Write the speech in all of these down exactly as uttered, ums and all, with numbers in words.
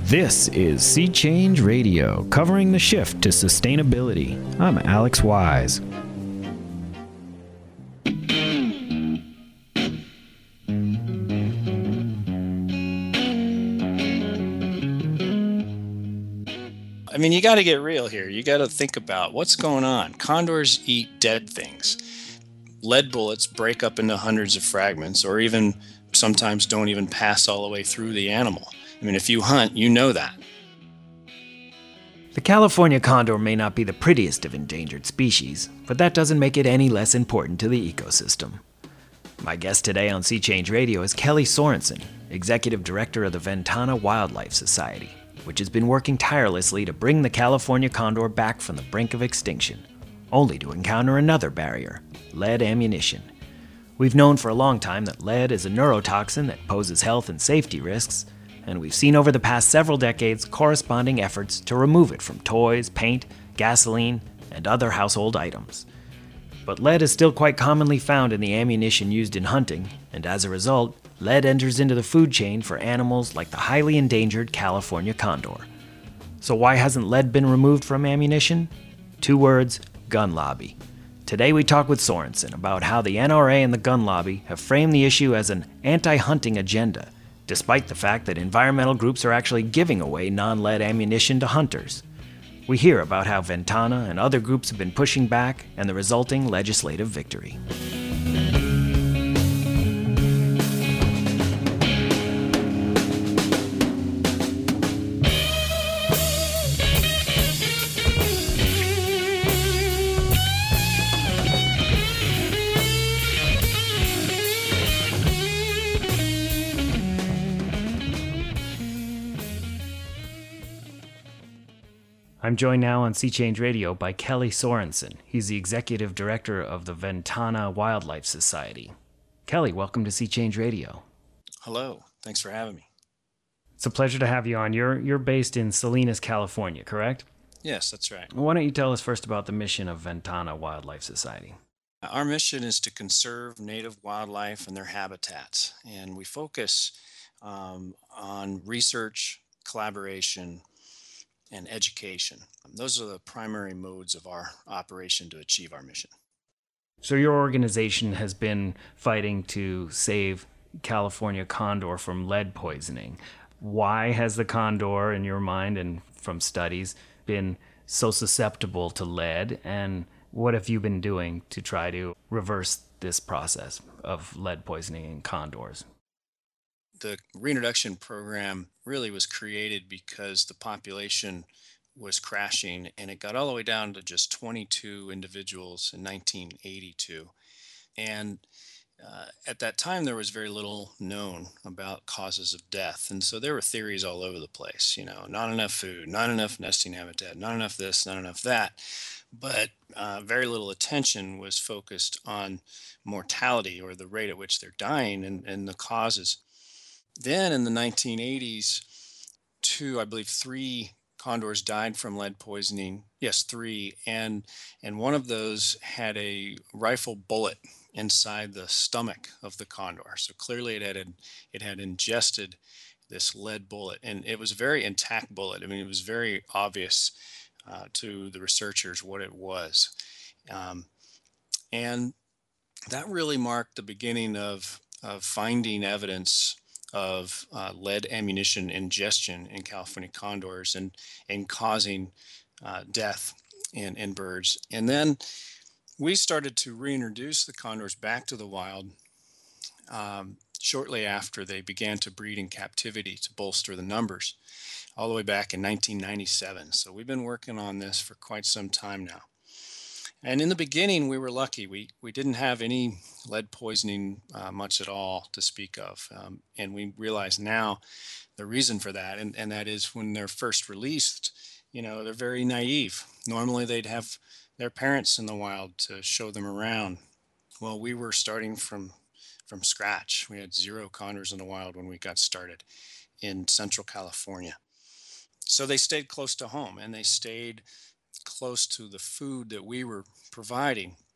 This is Sea Change Radio, covering the shift to sustainability. I'm Alex Wise. I mean, you got to get real here. You got to think about what's going on. Condors eat dead things. Lead bullets break up into hundreds of fragments, or even sometimes don't even pass all the way through the animal. I mean, if you hunt, you know that. The California condor may not be the prettiest of endangered species, but that doesn't make it any less important to the ecosystem. My guest today on Sea Change Radio is Kelly Sorensen, Executive Director of the Ventana Wildlife Society, which has been working tirelessly to bring the California condor back from the brink of extinction, only to encounter another barrier: lead ammunition. We've known for a long time that lead is a neurotoxin that poses health and safety risks, and we've seen over the past several decades corresponding efforts to remove it from toys, paint, gasoline, and other household items. But lead is still quite commonly found in the ammunition used in hunting, and as a result, lead enters into the food chain for animals like the highly endangered California condor. So why hasn't lead been removed from ammunition? Two words: gun lobby. Today we talk with Sorensen about how the N R A and the gun lobby have framed the issue as an anti-hunting agenda, despite the fact that environmental groups are actually giving away non-lead ammunition to hunters. We hear about how Ventana and other groups have been pushing back and the resulting legislative victory. I'm joined now on Sea Change Radio by Kelly Sorensen. He's the Executive Director of the Ventana Wildlife Society. Kelly, welcome to Sea Change Radio. Hello. Thanks for having me. It's a pleasure to have you on. You're you're based in Salinas, California, correct? Yes, that's right. Why don't you tell us first about the mission of Ventana Wildlife Society? Our mission is to conserve native wildlife and their habitats, and we focus um, on research, collaboration, and education. Those are the primary modes of our operation to achieve our mission. So your organization has been fighting to save California condor from lead poisoning. Why has the condor, in your mind and from studies, been so susceptible to lead, and what have you been doing to try to reverse this process of lead poisoning in condors? The reintroduction program really was created because the population was crashing, and it got all the way down to just twenty-two individuals in nineteen eighty-two. And uh, at that time, there was very little known about causes of death. And so there were theories all over the place, you know, not enough food, not enough nesting habitat, not enough this, not enough that. But uh, very little attention was focused on mortality, or the rate at which they're dying, and, and the causes. Then in the nineteen eighties, two, I believe three condors died from lead poisoning. Yes, three. And and one of those had a rifle bullet inside the stomach of the condor. So clearly it had it had ingested this lead bullet, and it was a very intact bullet. I mean, it was very obvious uh, to the researchers what it was. Um, and that really marked the beginning of, of finding evidence of uh, lead ammunition ingestion in California condors, and, and causing uh, death in, in birds. And then we started to reintroduce the condors back to the wild um, shortly after they began to breed in captivity to bolster the numbers, all the way back in nineteen ninety-seven. So we've been working on this for quite some time now. And in the beginning, we were lucky. We we didn't have any lead poisoning uh, much at all to speak of. Um, and we realize now the reason for that. And, and that is, when they're first released, you know, they're very naive. Normally, they'd have their parents in the wild to show them around. Well, we were starting from, from scratch. We had zero condors in the wild when we got started in Central California. So they stayed close to home, and they stayed close to the food that we were providing.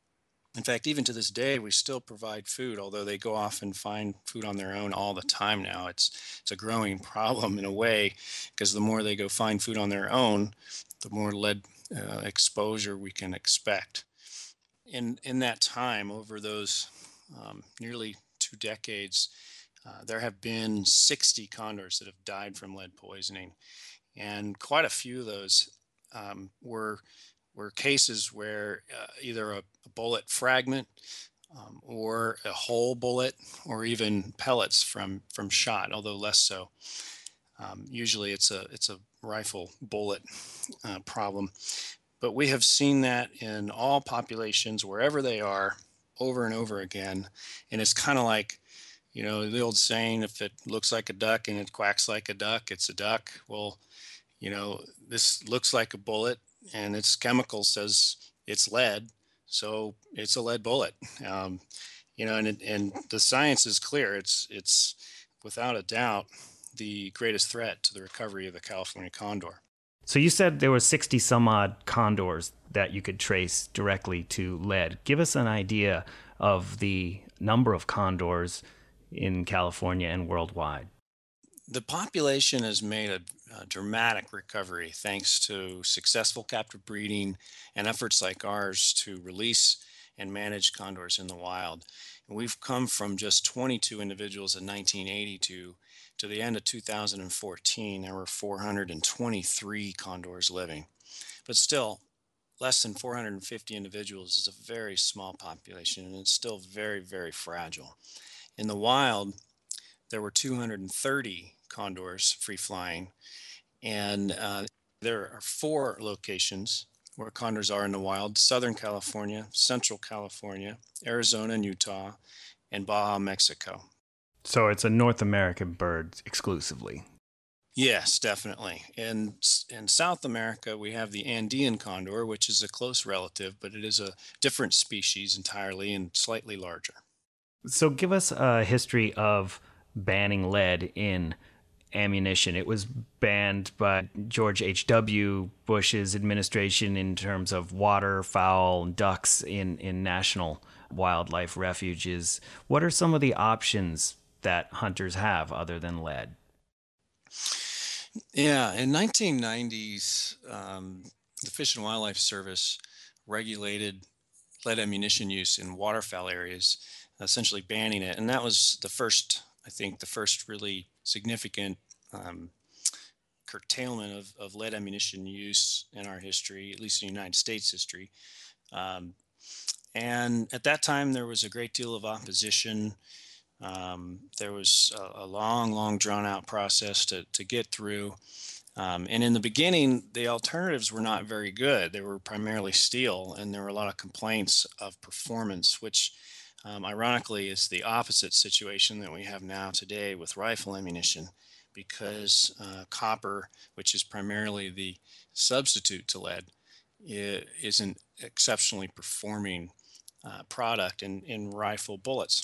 In fact, even to this day, we still provide food, although they go off and find food on their own all the time now. It's it's a growing problem in a way, because the more they go find food on their own, the more lead uh, exposure we can expect. In in that time, over those um, nearly two decades, uh, there have been sixty condors that have died from lead poisoning, and quite a few of those um, were were cases where uh, either a, a bullet fragment, um, or a whole bullet, or even pellets from from shot, although less so. Um, usually, it's a it's a rifle bullet uh, problem, but we have seen that in all populations wherever they are, over and over again, and it's kind of like, you know, the old saying, if it looks like a duck and it quacks like a duck, it's a duck. Well, you know, this looks like a bullet and its chemical says it's lead. So it's a lead bullet. Um, you know, and, it- and the science is clear. It's, it's without a doubt the greatest threat to the recovery of the California condor. So you said there were sixty some odd condors that you could trace directly to lead. Give us an idea of the number of condors in California and worldwide. The population has made a, a dramatic recovery thanks to successful captive breeding and efforts like ours to release and manage condors in the wild. And we've come from just twenty-two individuals in nineteen eighty-two to the end of two thousand fourteen. There were four hundred twenty-three condors living. But still, less than four hundred fifty individuals is a very small population, and it's still very, very fragile. In the wild, there were two hundred thirty condors free flying, and uh, there are four locations where condors are in the wild: Southern California, Central California, Arizona and Utah, and Baja, Mexico. So it's a North American bird exclusively. Yes, definitely. And s- in South America, we have the Andean condor, which is a close relative, but it is a different species entirely and slightly larger. So give us a history of banning lead in ammunition. It was banned by George H W. Bush's administration in terms of waterfowl and ducks in, in national wildlife refuges. What are some of the options that hunters have other than lead? Yeah, in nineteen nineties, um, the Fish and Wildlife Service regulated lead ammunition use in waterfowl areas, essentially banning it. And that was the first, I think, the first really significant um, curtailment of, of lead ammunition use in our history, at least in the United States history. Um, and at that time, there was a great deal of opposition. Um, there was a, a long, long, drawn out process to, to get through. Um, and in the beginning, the alternatives were not very good. They were primarily steel, and there were a lot of complaints of performance, which um, ironically is the opposite situation that we have now today with rifle ammunition, because uh, copper, which is primarily the substitute to lead, i- is an exceptionally performing uh, product in, in rifle bullets.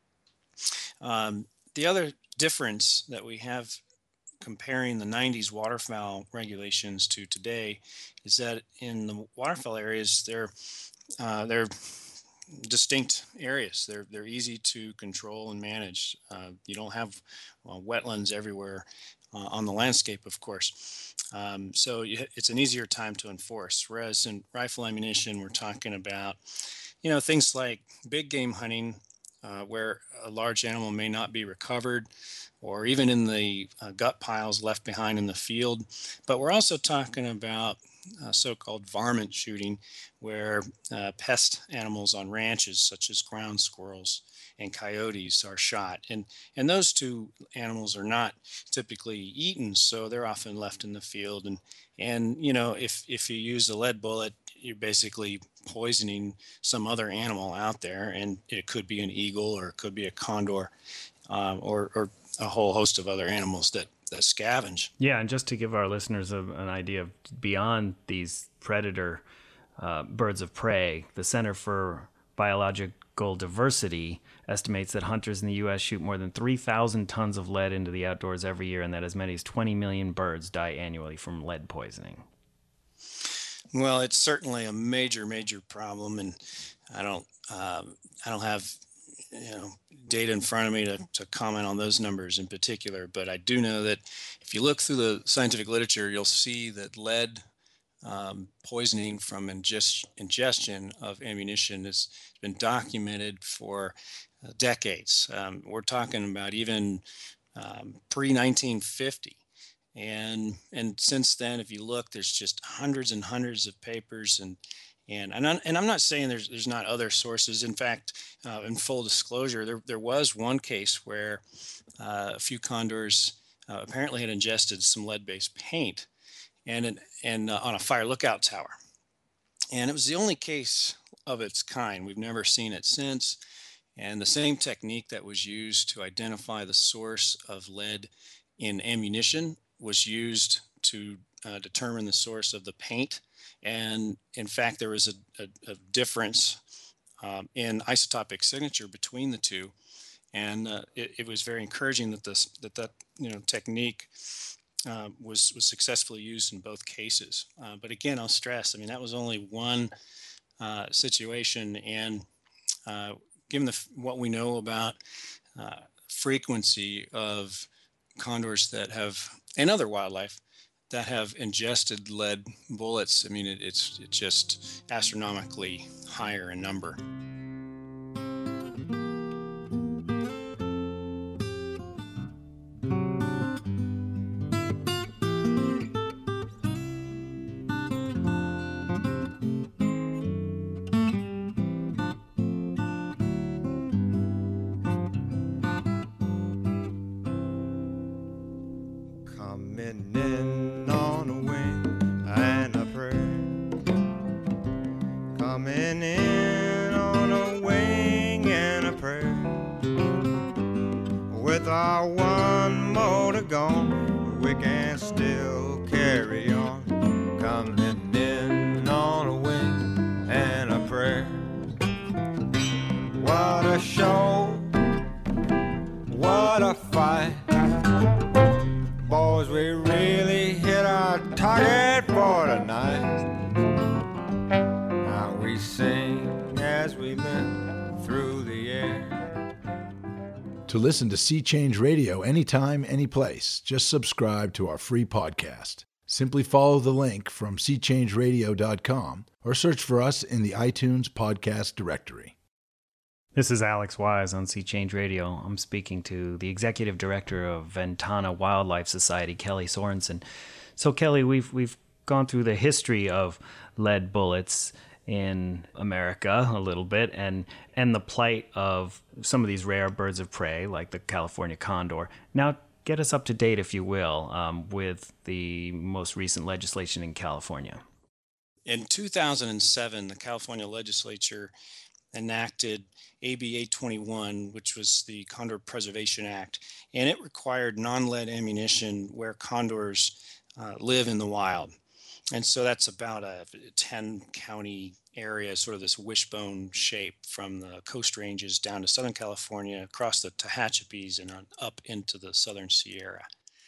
Um, the other difference that we have comparing the nineties waterfowl regulations to today is that in the waterfowl areas, they're uh, they're distinct areas. They're they're easy to control and manage. Uh, you don't have uh, wetlands everywhere uh, on the landscape, of course. Um, so you, it's an easier time to enforce. Whereas in rifle ammunition, we're talking about, you know, things like big game hunting, uh, where a large animal may not be recovered, or even in the uh, gut piles left behind in the field. But we're also talking about uh, so-called varmint shooting, where uh, pest animals on ranches, such as ground squirrels and coyotes, are shot. And, and those two animals are not typically eaten, so they're often left in the field. And, and you know, if, if you use a lead bullet, you're basically poisoning some other animal out there, and it could be an eagle, or it could be a condor, um, or, or a whole host of other animals that, that scavenge. Yeah, and just to give our listeners a, an idea of beyond these predator uh, birds of prey, the Center for Biological Diversity estimates that hunters in the U S shoot more than three thousand tons of lead into the outdoors every year, and that as many as twenty million birds die annually from lead poisoning. Well, it's certainly a major, major problem, and I don't, um, I don't have, you know, data in front of me to, to comment on those numbers in particular. But I do know that if you look through the scientific literature, you'll see that lead um, poisoning from ingest, ingestion of ammunition has been documented for uh, decades. Um, we're talking about even um, pre nineteen fifty. And and since then, if you look, there's just hundreds and hundreds of papers, and and and I'm, and I'm not saying there's there's not other sources. In fact, uh, in full disclosure, there there was one case where uh, a few condors uh, apparently had ingested some lead-based paint, and an, and uh, on a fire lookout tower, and it was the only case of its kind. We've never seen it since. And the same technique that was used to identify the source of lead in ammunition was used to uh, determine the source of the paint. And in fact, there was a, a, a difference um, in isotopic signature between the two. And uh, it, it was very encouraging that this that that you know technique uh, was was successfully used in both cases. Uh, but again, I'll stress, I mean, that was only one uh, situation, and uh, given the, what we know about uh, frequency of condors that have, and other wildlife that have ingested lead bullets, I mean, it, it's it's just astronomically higher in number. Coming in on a wing and a prayer. Coming in on a wing and a prayer. With our one motor gone, we can still carry on. Coming in on a wing and a prayer. What a show, what a fight. Boys, we really hit our target for tonight. Now we sing as we limp through the air. To listen to Sea Change Radio anytime, anyplace, just subscribe to our free podcast. Simply follow the link from sea change radio dot com or search for us in the iTunes podcast directory. This is Alex Wise on Sea Change Radio. I'm speaking to the executive director of Ventana Wildlife Society, Kelly Sorensen. So, Kelly, we've we've gone through the history of lead bullets in America a little bit, and and the plight of some of these rare birds of prey, like the California condor. Now, get us up to date, if you will, um, with the most recent legislation in California. In two thousand seven, the California legislature enacted A B eight twenty-one, which was the Condor Preservation Act, and it required non-lead ammunition where condors uh, live in the wild. And so that's about a ten county area, sort of this wishbone shape from the Coast Ranges down to Southern California, across the Tehachapis, and on, up into the Southern Sierra.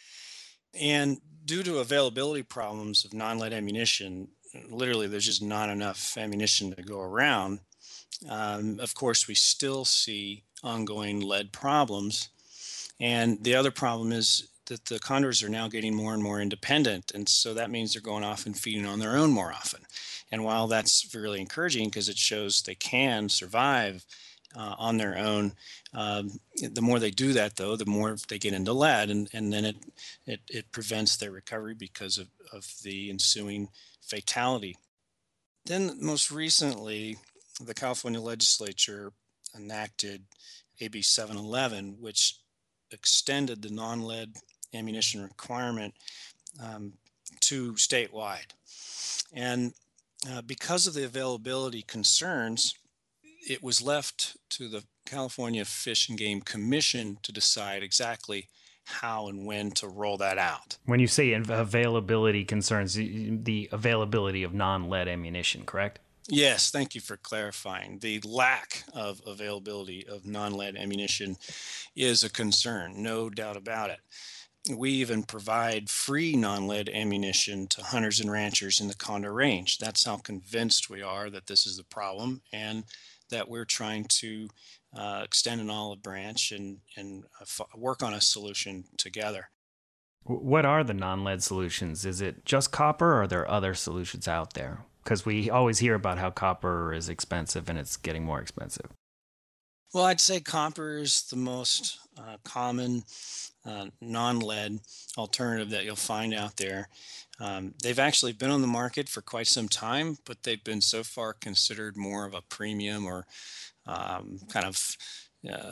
And due to availability problems of non-lead ammunition, literally there's just not enough ammunition to go around. Um, of course, we still see ongoing lead problems. And the other problem is that the condors are now getting more and more independent. And so that means they're going off and feeding on their own more often. And while that's really encouraging because it shows they can survive uh, on their own, um, the more they do that, though, the more they get into lead. And, and then it, it, it prevents their recovery because of, of the ensuing fatality. Then most recently, the California legislature enacted A B seven eleven, which extended the non-lead ammunition requirement um, to statewide. And uh, because of the availability concerns, it was left to the California Fish and Game Commission to decide exactly how and when to roll that out. When you say availability concerns, the availability of non-lead ammunition, correct? Yes, thank you for clarifying. The lack of availability of non-lead ammunition is a concern, no doubt about it. we even provide free non-lead ammunition to hunters and ranchers in the Condor Range. That's how convinced we are that this is the problem, and that we're trying to uh, extend an olive branch and, and uh, f- work on a solution together. What are the non-lead solutions? Is it just copper, or are there other solutions out there? Because we always hear about how copper is expensive and it's getting more expensive. Well, I'd say copper is the most uh, common uh, non-lead alternative that you'll find out there. Um, they've actually been on the market for quite some time, but they've been so far considered more of a premium or um, kind of, uh,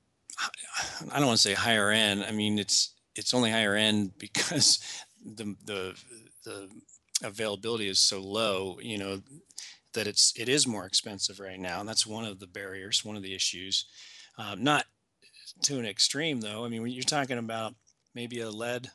I don't want to say higher end. I mean, it's it's only higher end because the the the availability is so low, you know, that it's it is more expensive right now, and that's one of the barriers, one of the issues. Um, not to an extreme, though. I mean, when you're talking about maybe a lead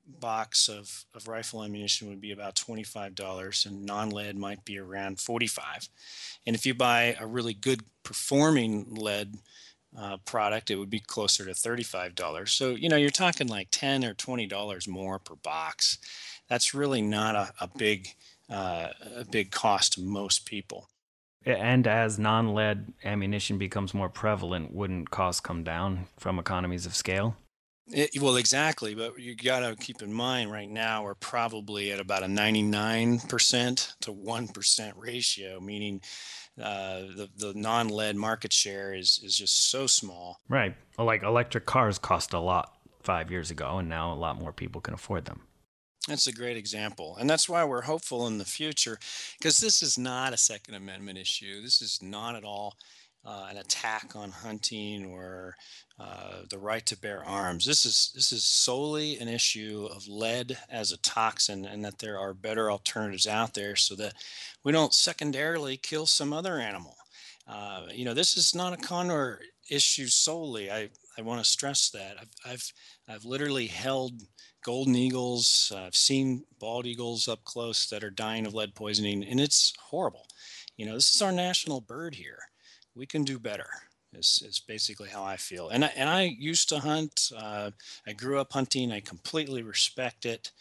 box of, of rifle ammunition would be about twenty-five dollars, and non-lead might be around forty-five dollars. And if you buy a really good performing lead uh, product, it would be closer to thirty-five dollars. So, you know, you're talking like ten or twenty dollars more per box. That's really not a, a big uh, a big cost to most people. And as non-lead ammunition becomes more prevalent, wouldn't costs come down from economies of scale? It, well, exactly. But you got to keep in mind right now we're probably at about a ninety-nine percent to one percent ratio, meaning uh, the, the non-lead market share is, is just so small. Right. Like electric cars cost a lot five years ago, and now a lot more people can afford them. That's a great example. And that's why we're hopeful in the future, because this is not a Second Amendment issue. This is not at all uh, an attack on hunting or uh, the right to bear arms. This is this is solely an issue of lead as a toxin, and that there are better alternatives out there so that we don't secondarily kill some other animal. Uh, you know, this is not a condor issue solely. I, I want to stress that. I've, I've, I've literally held golden eagles. Uh, I've seen bald eagles up close that are dying of lead poisoning, and it's horrible. You know, this is our national bird here. We can do better, is, is basically how I feel. And I, and I used to hunt. Uh, I grew up hunting. I completely respect it.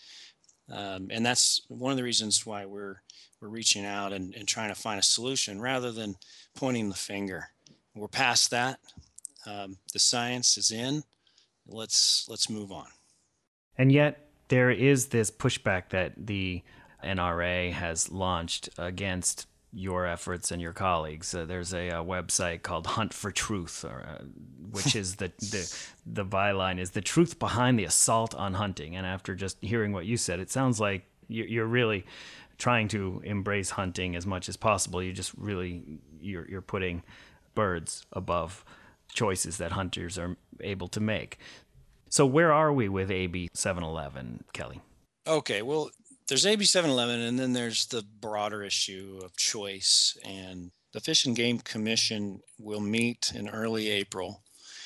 Um, and that's one of the reasons why we're we're reaching out and, and trying to find a solution rather than pointing the finger. We're past that. Um, the science is in. Let's let's move on. And yet there is this pushback that the N R A has launched against your efforts and your colleagues. Uh, there's a, a website called Hunt for Truth, or, uh, which is the, the the byline is the truth behind the assault on hunting. And after just hearing what you said, it sounds like you're really trying to embrace hunting as much as possible. You just really you're you're putting birds above choices that hunters are able to make. So where are we with A B seven eleven, Kelly? Okay, well, there's A B seven eleven, and then there's the broader issue of choice. And the Fish and Game Commission will meet in early April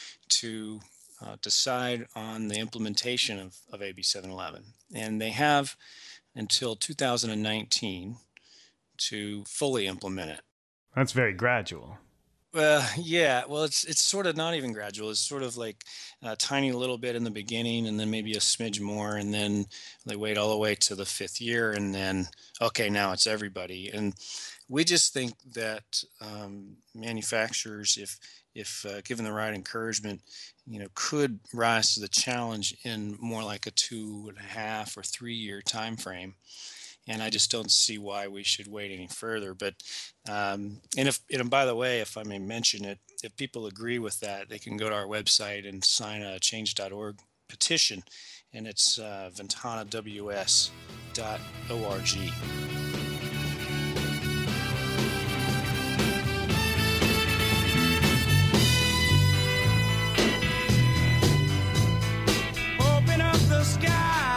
to uh, decide on the implementation of, of A B seven eleven. And they have until two thousand nineteen to fully implement it. That's very gradual. Well, yeah. Well, it's it's sort of not even gradual. It's sort of like a tiny little bit in the beginning, and then maybe a smidge more, and then they wait all the way to the fifth year, and then okay, now it's everybody. And we just think that um, manufacturers, if if uh, given the right encouragement, you know, could rise to the challenge in more like a two and a half or three year time frame. And I just don't see why we should wait any further. But um, and if and by the way, if I may mention it, if people agree with that, they can go to our website and sign a change dot org petition, and it's uh, ventana w s dot org. Open up the sky,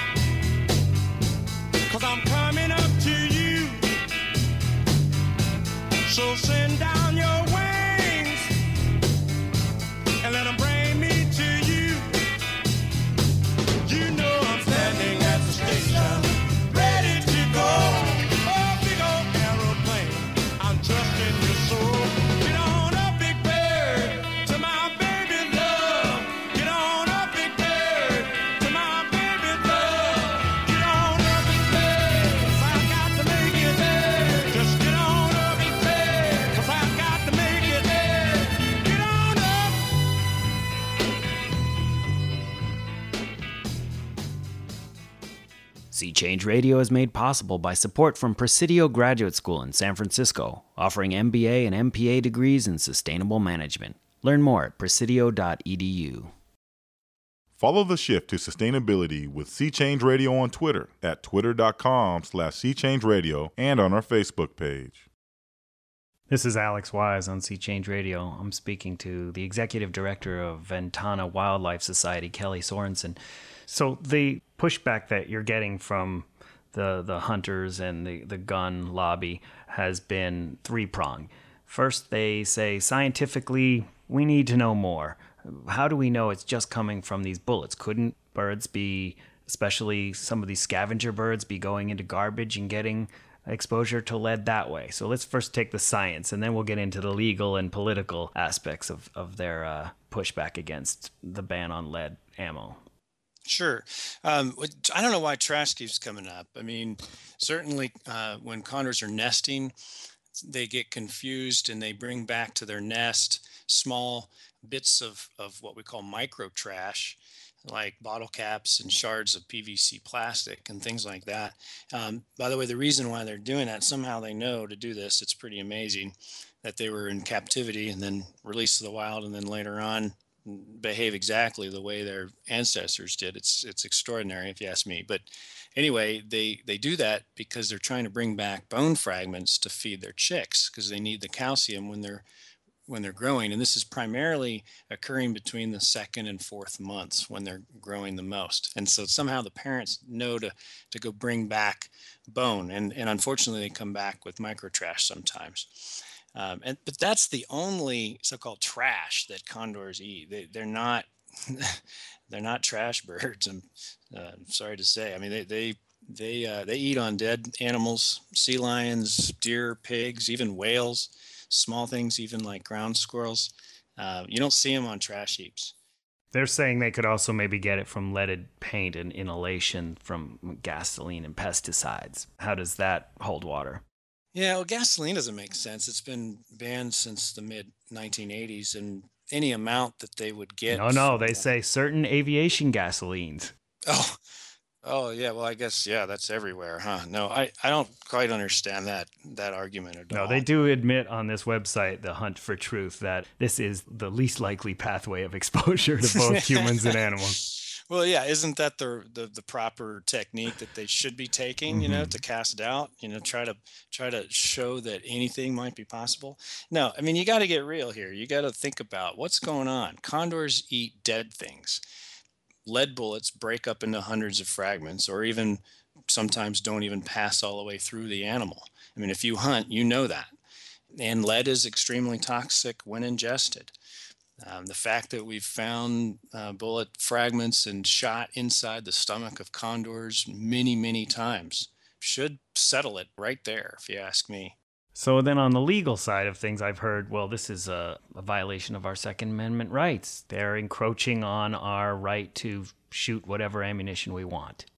'cause I'm coming up to you. So send down your wings and let them bring me to you. You know I'm standing at the station, ready to go. Sea Change Radio is made possible by support from Presidio Graduate School in San Francisco, offering M B A and M P A degrees in sustainable management. Learn more at presidio dot e d u. Follow the shift to sustainability with Sea Change Radio on Twitter at twitter.com slash Sea Change Radio and on our Facebook page. This is Alex Wise on Sea Change Radio. I'm speaking to the executive director of Ventana Wildlife Society, Kelly Sorensen. So the pushback that you're getting from the the hunters and the, the gun lobby has been three-pronged. First, they say scientifically, we need to know more. How do we know it's just coming from these bullets? Couldn't birds be, especially some of these scavenger birds, be going into garbage and getting exposure to lead that way? So let's first take the science, and then we'll get into the legal and political aspects of, of their uh, pushback against the ban on lead ammo. Sure. Um, I don't know why trash keeps coming up. I mean, certainly uh, when condors are nesting, they get confused and they bring back to their nest small bits of, of what we call micro trash, like bottle caps and shards of P V C plastic and things like that. Um, by the way, the reason why they're doing that, somehow they know to do this. It's pretty amazing that they were in captivity and then released to the wild and then later on behave exactly the way their ancestors did. It's it's extraordinary if you ask me. But anyway, they they do that because they're trying to bring back bone fragments to feed their chicks because they need the calcium when they're when they're growing. And this is primarily occurring between the second and fourth months when they're growing the most. And so somehow the parents know to to go bring back bone. And and unfortunately they come back with microtrash sometimes. Um, and but that's the only so-called trash that condors eat. They, they're not they're not trash birds. I'm uh, sorry to say. I mean, they they they uh, they eat on dead animals, sea lions, deer, pigs, even whales, small things, even like ground squirrels. Uh, you don't see them on trash heaps. They're saying they could also maybe get it from leaded paint and inhalation from gasoline and pesticides. How does that hold water? Yeah, well, gasoline doesn't make sense. It's been banned since the mid nineteen eighties, and any amount that they would get. No, no, they from, say certain aviation gasolines. Oh, oh, yeah. Well, I guess yeah, that's everywhere, huh? No, I, I don't quite understand that that argument at all. No, they do admit on this website, The Hunt for Truth, that this is the least likely pathway of exposure to both humans and animals. Well, yeah, isn't that the, the the proper technique that they should be taking, mm-hmm. you know, to cast doubt, you know, try to try to show that anything might be possible? No, I mean, you got to get real here. You got to think about what's going on. Condors eat dead things. Lead bullets break up into hundreds of fragments or even sometimes don't even pass all the way through the animal. I mean, if you hunt, you know that. And lead is extremely toxic when ingested. Um, the fact that we've found uh, bullet fragments and shot inside the stomach of condors many, many times should settle it right there, if you ask me. So then on the legal side of things, I've heard, well, this is a, a violation of our Second Amendment rights. They're encroaching on our right to shoot whatever ammunition we want.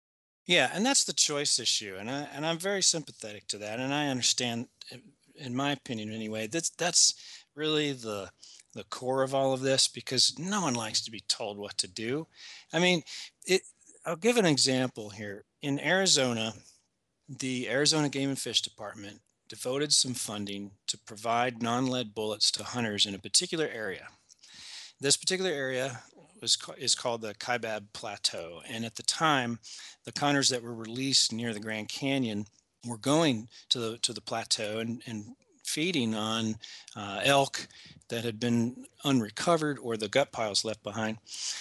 Yeah, and that's the choice issue, and I and I'm very sympathetic to that, and I understand, in my opinion anyway, that's that's really the the core of all of this, because no one likes to be told what to do. I mean, it. I'll give an example here. In Arizona, the Arizona Game and Fish Department devoted some funding to provide non-lead bullets to hunters in a particular area. This particular area was is called the Kaibab Plateau, and at the time, the condors that were released near the Grand Canyon were going to the to the plateau and, and feeding on uh, elk that had been unrecovered or the gut piles left behind,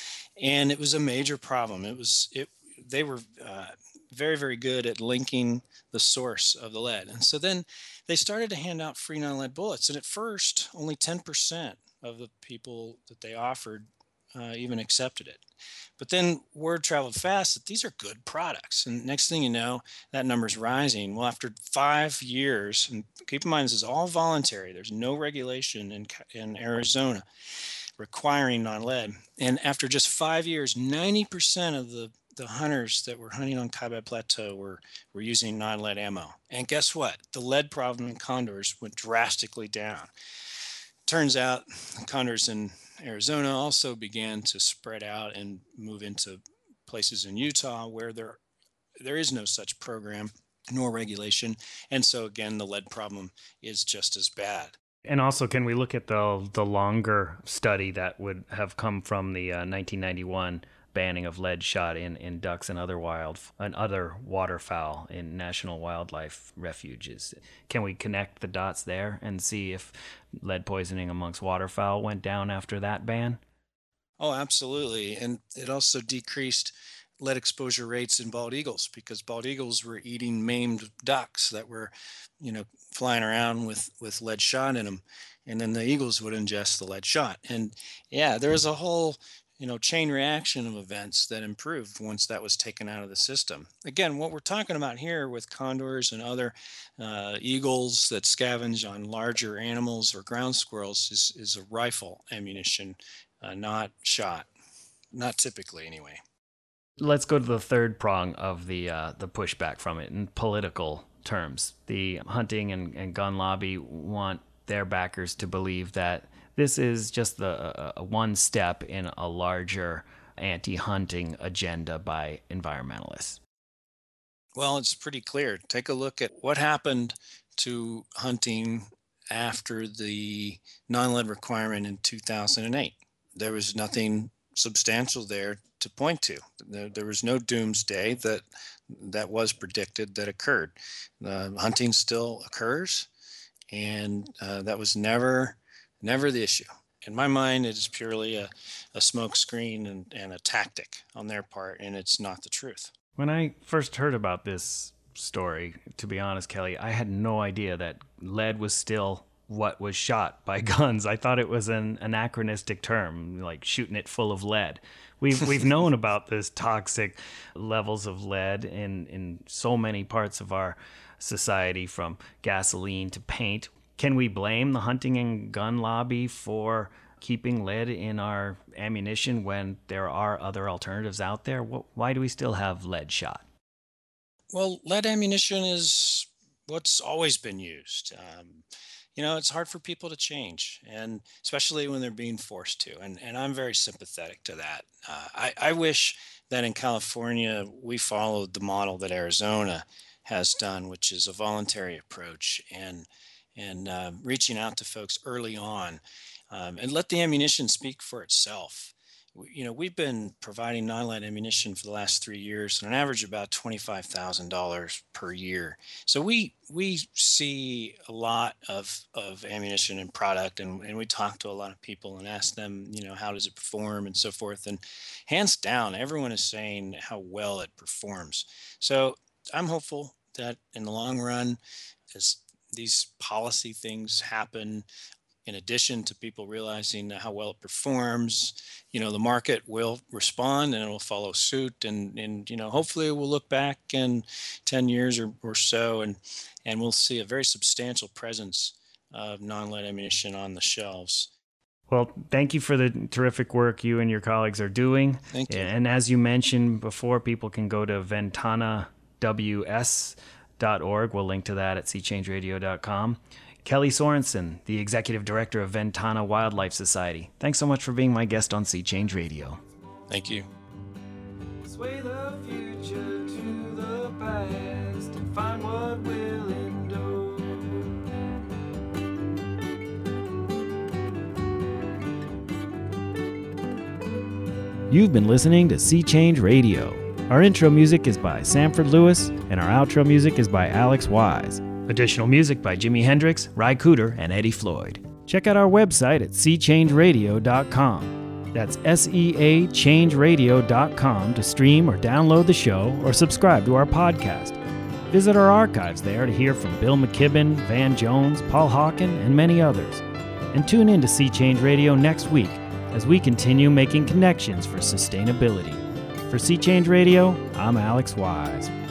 and it was a major problem. It was it they were uh, very very good at linking the source of the lead, and so then they started to hand out free non-lead bullets. And at first, only ten percent of the people that they offered uh, even accepted it. But then word traveled fast that these are good products. And next thing you know, that number's rising. Well, after five years, and keep in mind, this is all voluntary. There's no regulation in, in Arizona requiring non-lead. And after just five years, ninety percent of the, the hunters that were hunting on Kaibab Plateau were, were using non-lead ammo. And guess what? The lead problem in condors went drastically down. Turns out condors in Arizona also began to spread out and move into places in Utah where there there is no such program nor regulation. And so again, the lead problem is just as bad. And also, can we look at the the longer study that would have come from the uh, nineteen ninety-one banning of lead shot in, in ducks and other wild and other waterfowl in national wildlife refuges? Can we connect the dots there and see if lead poisoning amongst waterfowl went down after that ban? Oh, absolutely. And it also decreased lead exposure rates in bald eagles, because bald eagles were eating maimed ducks that were, you know, flying around with, with lead shot in them. And then the eagles would ingest the lead shot. And yeah, there was a whole, you know, chain reaction of events that improved once that was taken out of the system. Again, what we're talking about here with condors and other uh, eagles that scavenge on larger animals or ground squirrels is, is a rifle ammunition, uh, not shot, not typically anyway. Let's go to the third prong of the uh, the pushback from it in political terms. The hunting and, and gun lobby want their backers to believe that this is just the uh, one step in a larger anti-hunting agenda by environmentalists. Well, it's pretty clear. Take a look at what happened to hunting after the non-lead requirement in two thousand eight. There was nothing substantial there to point to. There, there was no doomsday that that was predicted that occurred. Uh, hunting still occurs, and uh, that was never never the issue. In my mind, it is purely a, a smoke screen and, and a tactic on their part, and it's not the truth. When I first heard about this story, to be honest, Kelly, I had no idea that lead was still what was shot by guns. I thought it was an anachronistic term, like shooting it full of lead. We've we've known about this toxic levels of lead in, in so many parts of our society, from gasoline to paint. Can we blame the hunting and gun lobby for keeping lead in our ammunition when there are other alternatives out there? Why do we still have lead shot? Well, lead ammunition is what's always been used. Um, you know, it's hard for people to change, and especially when they're being forced to. And, and I'm very sympathetic to that. Uh, I, I wish that in California, we followed the model that Arizona has done, which is a voluntary approach, and and uh, reaching out to folks early on, um, and let the ammunition speak for itself. We, you know, we've been providing non-lead ammunition for the last three years, on an average about twenty-five thousand dollars per year. So we we see a lot of, of ammunition and product, and, and we talk to a lot of people and ask them, you know, how does it perform and so forth. And hands down, everyone is saying how well it performs. So I'm hopeful that in the long run, as these policy things happen, in addition to people realizing how well it performs, you know, the market will respond and it will follow suit. And, and you know, hopefully we'll look back in ten years or, or so and, and we'll see a very substantial presence of non-lead ammunition on the shelves. Well, thank you for the terrific work you and your colleagues are doing. Thank you. And as you mentioned before, people can go to ventana w s dot org. We'll link to that at sea change radio dot com. Kelly Sorensen, the Executive Director of Ventana Wildlife Society. Thanks so much for being my guest on Sea Change Radio. Thank you. Sway the future to the past and find what will endure. You've been listening to Sea Change Radio. Our intro music is by Sanford Lewis, and our outro music is by Alex Wise. Additional music by Jimi Hendrix, Ry Cooder, and Eddie Floyd. Check out our website at sea change radio dot com. That's S E A change radio dot com to stream or download the show or subscribe to our podcast. Visit our archives there to hear from Bill McKibben, Van Jones, Paul Hawken, and many others. And tune in to Sea Change Radio next week as we continue making connections for sustainability. For Sea Change Radio, I'm Alex Wise.